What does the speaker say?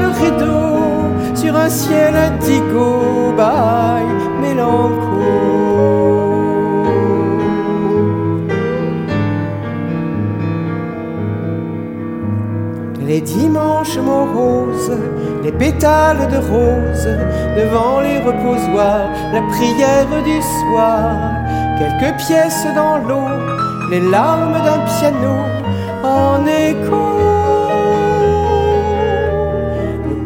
rideau sur un ciel indigo, bye, mélanco. Les dimanches moroses, les pétales de rose, devant les reposoirs, la prière du soir, quelques pièces dans l'eau, les larmes d'un piano en écho.